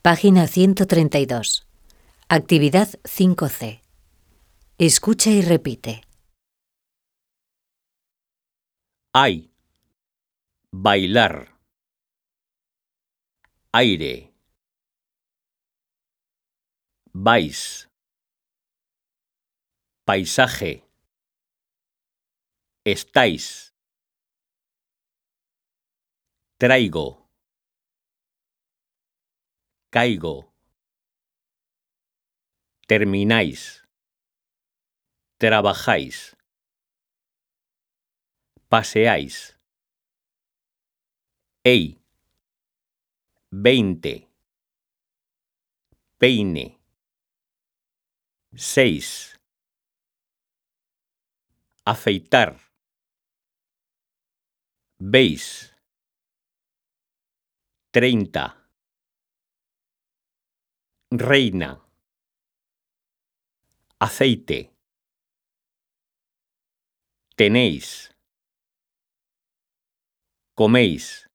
Página 132. Actividad 5C. Escucha y repite. Hay, bailar, aire, vais, paisaje, estáis, traigo, caigo, termináis, trabajáis, paseáis. Ey, 20, peine, 6, afeitar, veis, 30, reina, aceite, tenéis, coméis.